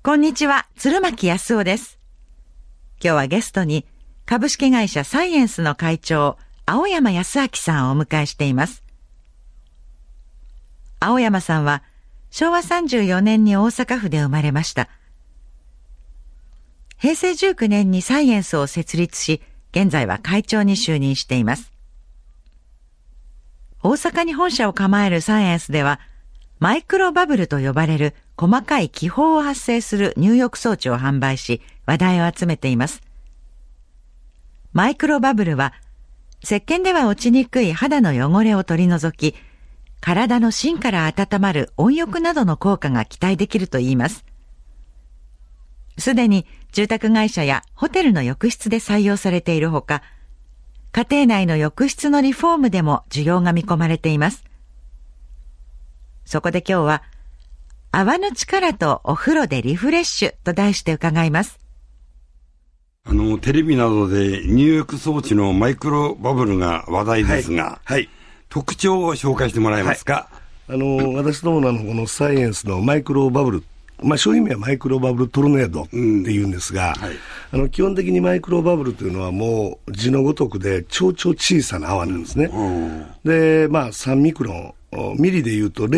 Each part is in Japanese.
こんにちは、鶴巻康夫です。今日はゲストに株式会社サイエンスの会長、青山康明さんをお迎えしています。青山さんは昭和34年に大阪府で生まれました。平成19年にサイエンスを設立し、現在は会長に就任しています。大阪に本社を構えるサイエンスでは、マイクロバブルと呼ばれる細かい気泡を発生する入浴装置を販売し、話題を集めています。マイクロバブルは、石鹸では落ちにくい肌の汚れを取り除き、体の芯から温まる温浴などの効果が期待できるといいます。すでに住宅会社やホテルの浴室で採用されているほか、家庭内の浴室のリフォームでも需要が見込まれています。そこで今日は、泡の力とお風呂でリフレッシュと題して伺います。 テレビなどで入浴装置のマイクロバブルが話題ですが、 はい、 特徴を紹介してもらえますか？ 私どものこのサイエンスのマイクロバブル、商品名はマイクロバブルトルネードっていうんですが、基本的にマイクロバブルというのはもう字のごとくで超小さな泡なんですね。で、3ミクロン、ミリで言うと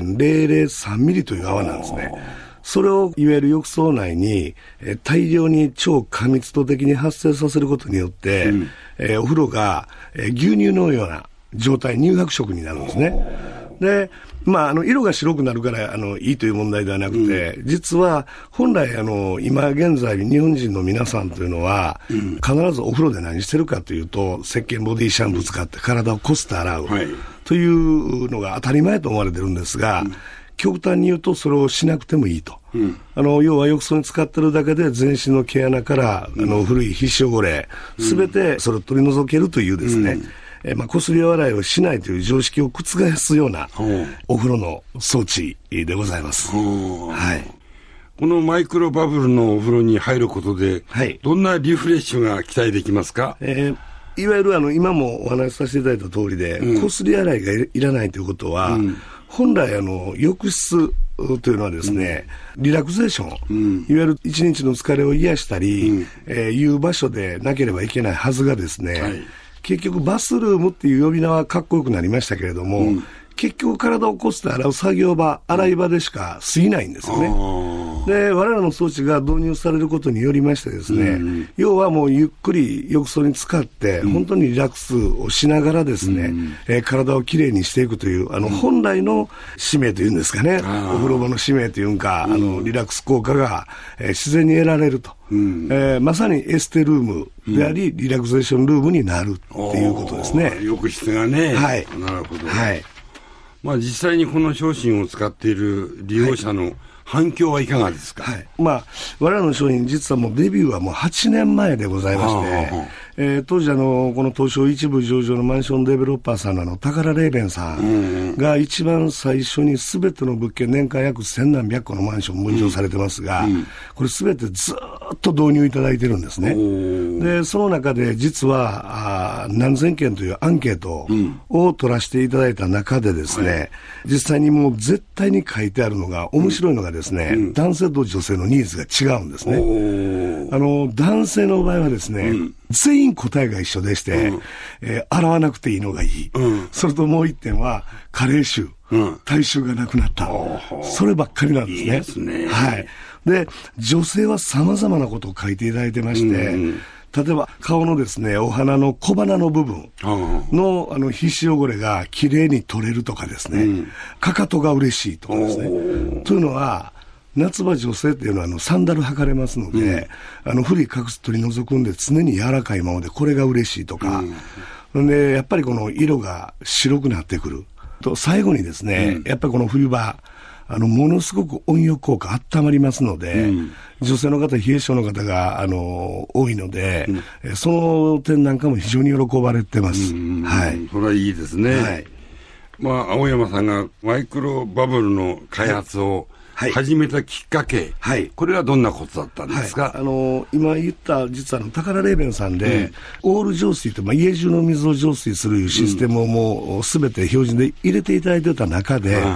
0.003 ミリという泡なんですね。それをいわゆる浴槽内に大量に超過密度的に発生させることによって、お風呂が牛乳のような状態、乳白色になるんですね。で、色が白くなるからいいという問題ではなくて、実は本来今現在日本人の皆さんというのは、必ずお風呂で何してるかというと、石鹸ボディシャンプー使って体をこすって洗う、というのが当たり前と思われてるんですが、極端に言うとそれをしなくてもいいと。要は浴槽に使ってるだけで全身の毛穴から古い皮脂汚れ、すべてそれを取り除けるというですね、こすり洗いをしないという常識を覆すようなお風呂の装置でございます。 このマイクロバブルのお風呂に入ることで、どんなリフレッシュが期待できますか？ いわゆる今もお話しさせていただいた通りで、こすり洗いがいらないということは、本来浴室というのはですね、リラクゼーション、いわゆる一日の疲れを癒したり、いう場所でなければいけないはずがですね、結局バスルームっていう呼び名はかっこよくなりましたけれども、結局体をこすって洗う作業場、洗い場でしか過ぎないんですよね。で、我々の装置が導入されることによりましてですね、要はもうゆっくり浴槽に使って、本当にリラックスをしながらですね、体をきれいにしていくという、本来の使命というんですかね、お風呂場の使命というんか、リラックス効果が、自然に得られると。まさにエステルームであり、リラクゼーションルームになるっていうことですね。 浴室がね。なるほど。実際にこの商品を使っている利用者の反響はいかがですか？ 我々の商品、実はもうデビューはもう8年前でございまして、当時この東証一部上場のマンションデベロッパーさんの宝レーベンさんが一番最初に全ての物件、年間約千何百個のマンション分譲されてますが、これ全てずっと導入いただいてるんですね。で、その中で実は何千件というアンケートを取らせていただいた中でですね、実際にもう絶対に書いてあるのが、面白いのがですね、男性と女性のニーズが違うんですね。男性の場合はですね、全員答えが一緒でして、洗わなくていいのがいい。それともう一点は、加齢臭、体臭がなくなった。そればっかりなんですね。 いいですね。 で、女性は様々なことを書いていただいてまして、例えば顔のですね、お花の小鼻の部分の皮脂汚れがきれいに取れるとかですね、かかとが嬉しいとかですね。というのは、夏場女性っていうのはサンダル履かれますので、古い隠す取り除くんで常に柔らかいままでこれが嬉しいとか、で、やっぱりこの色が白くなってくると、最後にですね、やっぱりこの冬場、ものすごく温浴効果温まりますので、女性の方、冷え性の方が、多いので、その点なんかも非常に喜ばれてます。 それはいいですね。青山さんがマイクロバブルの開発を始めたきっかけ、これはどんなことだったんですか？ 今言った実は宝レーベンさんで、オール浄水と、家中の水を浄水するシステムをもうすべて標準で入れていただいてた中で、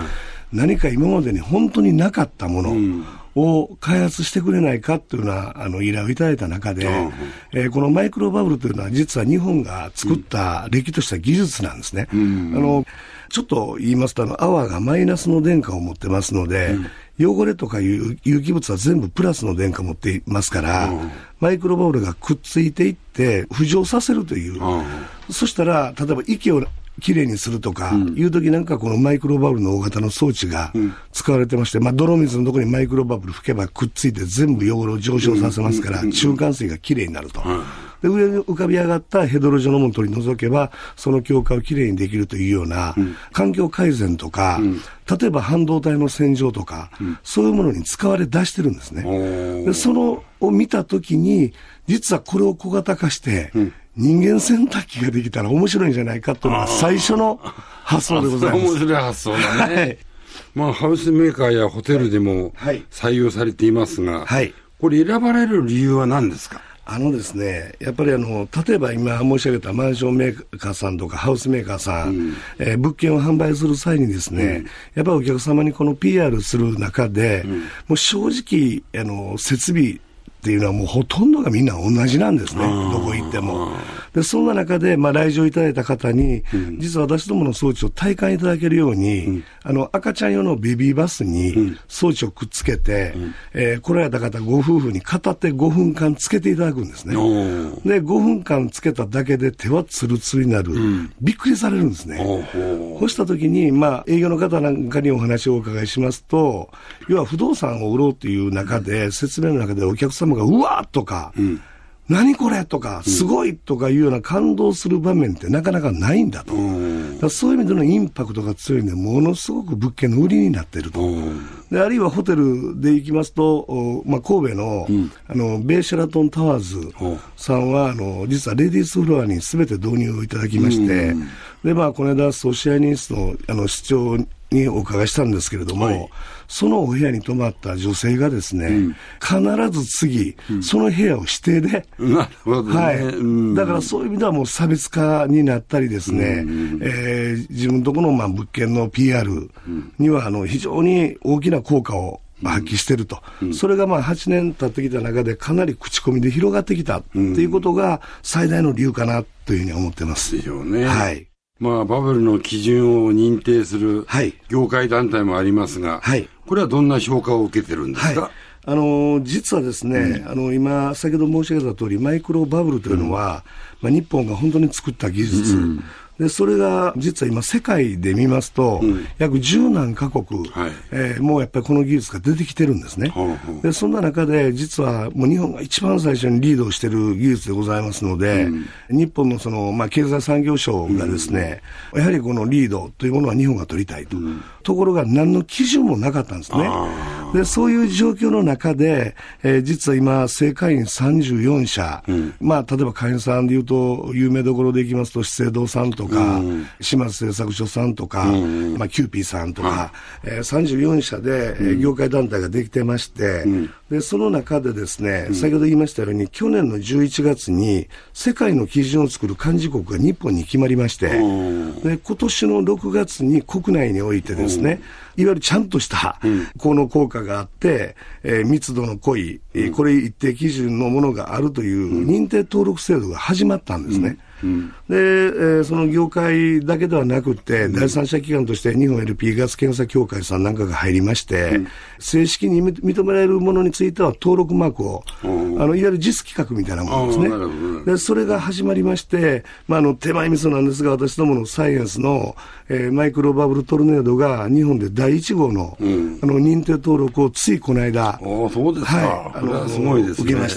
何か今までに本当になかったものを開発してくれないかというような依頼をいただいた中で、このマイクロバブルというのは実は日本が作ったれっきとした技術なんですね。ちょっと言いますと泡がマイナスの電荷を持ってますので、汚れとかいう有機物は全部プラスの電荷を持っていますから、マイクロバブルがくっついていって浮上させるという、そしたら例えば息をきれいにするとかいう時なんかこのマイクロバブルの大型の装置が使われてまして、泥水のところにマイクロバブル吹けばくっついて全部汚れを上昇させますから、中間水がきれいになると。で、上に浮かび上がったヘドロジョのものを取り除けば、その強化をきれいにできるというような、環境改善とか、例えば半導体の洗浄とか、そういうものに使われ出してるんですね。で、そのを見たときに、実はこれを小型化して、人間洗濯機ができたら面白いんじゃないかというのが最初の発想でございます。 面白い発想だね。ハウスメーカーやホテルでも採用されていますが、これ選ばれる理由は何ですか？ ですね、やっぱり例えば今申し上げたマンションメーカーさんとかハウスメーカーさん、物件を販売する際にですね、やっぱりお客様にこの PR する中で、もう正直、設備っていうのはもうほとんどがみんな同じなんですね。どこ行っても。で、そんな中で、来場いただいた方に、実は私どもの装置を体感いただけるように、赤ちゃん用のベビーバスに装置をくっつけて、来られた方ご夫婦に片手5分間つけていただくんですね。で、5分間つけただけで手はツルツルになる。びっくりされるんですね。そうした時に、営業の方なんかにお話をお伺いしますと、要は不動産を売ろうという中で、説明の中でお客様がうわーとか、何これとか、すごいとかいうような感動する場面ってなかなかないんだと。そういう意味でのインパクトが強いんで、ものすごく物件の売りになっていると。で、あるいはホテルで行きますと、神戸の、ベイシェラトンタワーズさんは、実はレディースフロアに全て導入をいただきまして、で、この間、ソシアニスの、市長にお伺いしたんですけれども、そのお部屋に泊まった女性がですね、必ず次、その部屋を指定で、 なるほどね。 だからそういう意味ではもう差別化になったりですね、自分のところの物件の PR には非常に大きな効果を発揮していると。それが8年経ってきた中でかなり口コミで広がってきたっていうことが最大の理由かなというふうに思ってます。 ですよね。バブルの基準を認定する業界団体もありますが、これはどんな評価を受けてるんですか？ 実はですね、今、先ほど申し上げた通り、マイクロバブルというのは、日本が本当に作った技術。で、それが実は今世界で見ますと、約10何カ国、もうやっぱりこの技術が出てきてるんですね。で、そんな中で実はもう日本が一番最初にリードしている技術でございますので、日本の経済産業省がですね、やはりこのリードというものは日本が取りたいと。ところが何の基準もなかったんですね。で、そういう状況の中で、実は今、正会員34社、例えば会員さんで言うと、有名どころでいきますと、資生堂さんとか、島津製作所さんとか、キューピーさんとか、34社で、業界団体ができてまして、で、その中でですね、先ほど言いましたように、去年の11月に、世界の基準を作る幹事国が日本に決まりまして、で、今年の6月に国内においてですね、いわゆるちゃんとしたこの効果があって、密度の濃い、これ一定基準のものがあるという認定登録制度が始まったんですね。で、その業界だけではなくて、第三者機関として日本 LP ガス検査協会さんなんかが入りまして、正式に認められるものについては登録マークを、いわゆる実規格みたいなものですね。で、それが始まりまして、手前味噌なんですが、私どものサイエンスの、マイクロバブルトルネードが日本で第1号の、認定登録をついこの間、 そうですか。これはすごいですね。 受けました。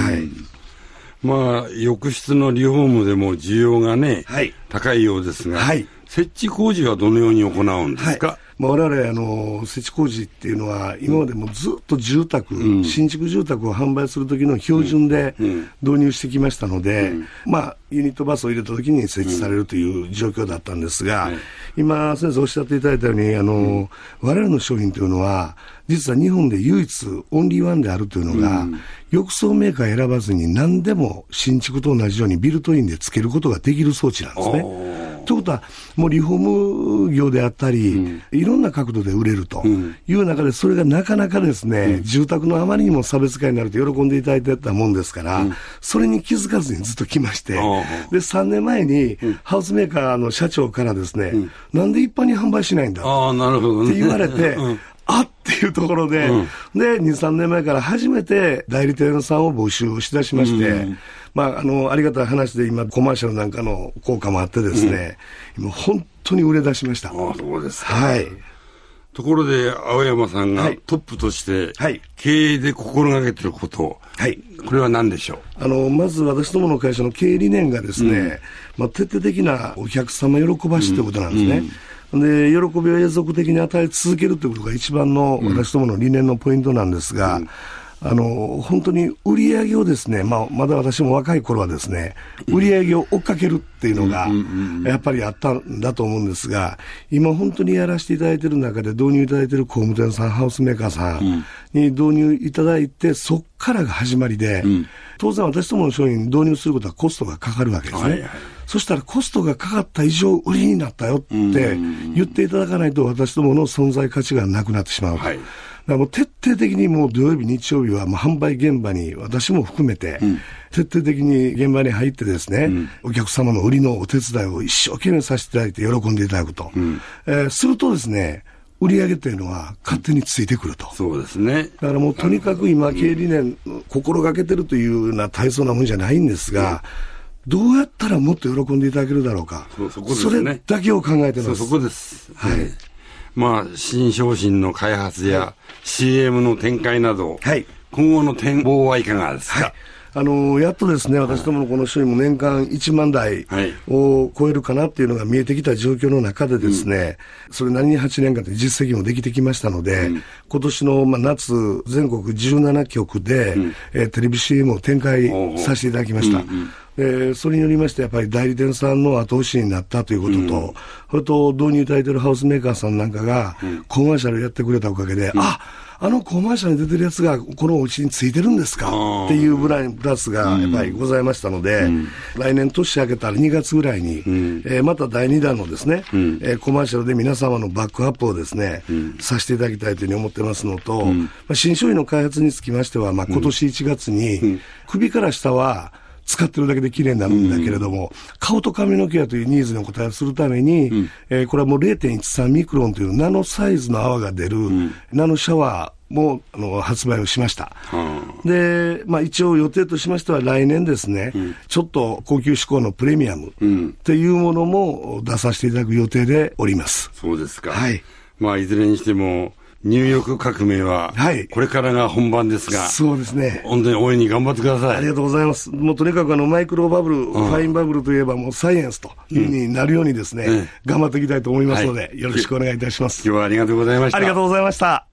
浴室のリフォームでも需要がね、高いようですが、設置工事はどのように行うんですか？ 我々設置工事っていうのは今までもずっと住宅、新築住宅を販売する時の標準で導入してきましたので、ユニットバスを入れた時に設置されるという状況だったんですが、今先生おっしゃっていただいたように我々の商品というのは実は日本で唯一オンリーワンであるというのが、浴槽メーカー選ばずに何でも新築と同じようにビルトインでつけることができる装置なんですね。 ということは、もうリフォーム業であったり、いろんな角度で売れるという中で、それがなかなかですね、住宅のあまりにも差別化になると喜んでいただいてたもんですから、それに気づかずにずっと来まして、で、3年前にハウスメーカーの社長からですね、なんで一般に販売しないんだって言われて、あっていうところで、で、2、3年前から初めて代理店さんを募集しだしまして、ありがたい話で今、コマーシャルなんかの効果もあってですね、今本当に売れ出しました。 そうですか。 はい。 ところで、青山さんがトップとして、経営で心がけていること、これは何でしょう。まず私どもの会社の経営理念がですね、徹底的なお客様喜ばしということなんですね。で、喜びを永続的に与え続けるということが一番の私どもの理念のポイントなんですが、本当に売り上げをですね、まだ私も若い頃はですね、売り上げを追っかけるっていうのが、やっぱりあったんだと思うんですが、今本当にやらせていただいている中で導入いただいている工務店さん、ハウスメーカーさんに導入いただいて、そっからが始まりで、当然私どもの商品導入することはコストがかかるわけですね。そしたらコストがかかった以上売りになったよって言っていただかないと私どもの存在価値がなくなってしまうと。だからもう徹底的にもう土曜日、日曜日はもう販売現場に私も含めて、徹底的に現場に入ってですね、お客様の売りのお手伝いを一生懸命させていただいて喜んでいただくと。するとですね、売り上げというのは勝手についてくると。 そうですね。 だからもうとにかく今経営理念、心がけてるというような大層なもんじゃないんですが、どうやったらもっと喜んでいただけるだろうか。 そこですね。 それだけを考えてます。 そこです。新商品の開発や CM の展開など、今後の展望はいかがですか。 やっとですね、私どものこの商品も年間1万台を超えるかなっていうのが見えてきた状況の中でですね、それなりに8年間で実績もできてきましたので、今年の夏、全国17局で、テレビ CM を展開させていただきました。それによりまして、やっぱり代理店さんの後押しになったということと、それと導入いただいているハウスメーカーさんなんかが、コマーシャルやってくれたおかげで、あのコマーシャルに出てるやつがこのお家についてるんですかっていうプラスがやっぱりございましたので、来年年明けたら2月ぐらいに、また第2弾のですね、コマーシャルで皆様のバックアップをですね、させていただきたいというふうに思ってますのと、新商品の開発につきましては、今年1月に、首から下は使ってるだけで綺麗になるんだけれども、顔と髪の毛やというニーズにお応えするために、これはもう 0.13 ミクロンというナノサイズの泡が出る、ナノシャワーも発売をしました。で、一応予定としましては来年ですね、ちょっと高級志向のプレミアムっていうものも出させていただく予定でおります。 そうですか。いずれにしても、入浴革命は、これからが本番ですが、 そうですね。 本当に応援に頑張ってください。 ありがとうございます。もうとにかくマイクロバブル、ファインバブルといえばもうサイエンスという風になるようにですね、頑張っていきたいと思いますので、よろしくお願いいたします。 今日はありがとうございました。 ありがとうございました。